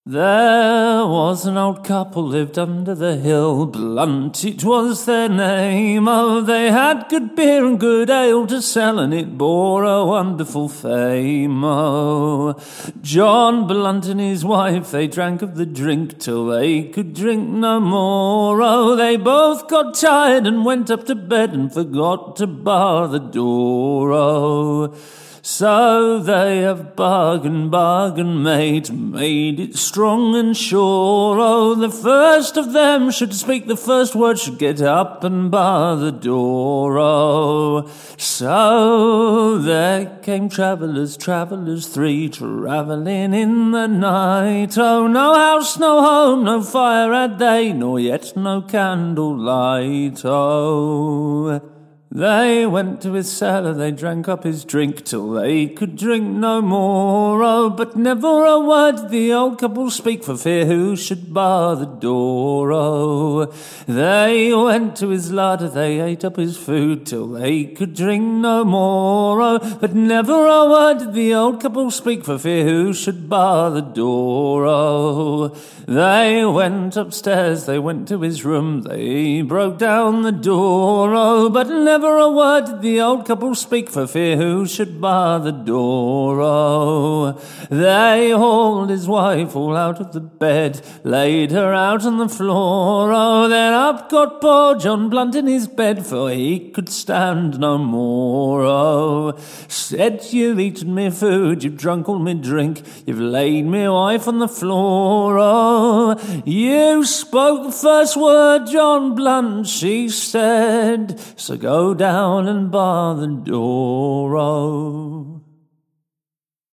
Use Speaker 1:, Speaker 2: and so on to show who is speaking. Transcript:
Speaker 1: There was an old couple lived under the hill, Blunt it was their name. Oh, they had good beer and good ale to sell, and it bore a wonderful fame. Oh, John Blunt and his wife, they drank of the drink till they could drink no more. Oh, they both got tired and went up to bed and forgot to bar the door. Oh, so they have bargain made it strong and sure. Oh, the first of them should speak the first word, should get up and bar the door. Oh, so there came travellers three, travelling in the night. Oh, no house, no home, no fire had they, nor yet no candle light. Oh, they went to his cellar, they drank up his drink till they could drink no more. Oh, but never a word did the old couple speak, for fear who should bar the door. Oh, they went to his larder, they ate up his food till they could drink no more. Oh, but never a word did the old couple speak, for fear who should bar the door. Oh, they went upstairs, they went to his room, they broke down the door. Oh, but never a word did the old couple speak, for fear who should bar the door. Oh, they hauled his wife all out of the bed, laid her out on the floor. Oh, then up got poor John Blunt in his bed, for he could stand no more. Oh, said, you've eaten me food, you've drunk all me drink, you've laid me wife on the floor. Oh, you spoke the first word, John Blunt, she said, so go down and bar the door. Oh.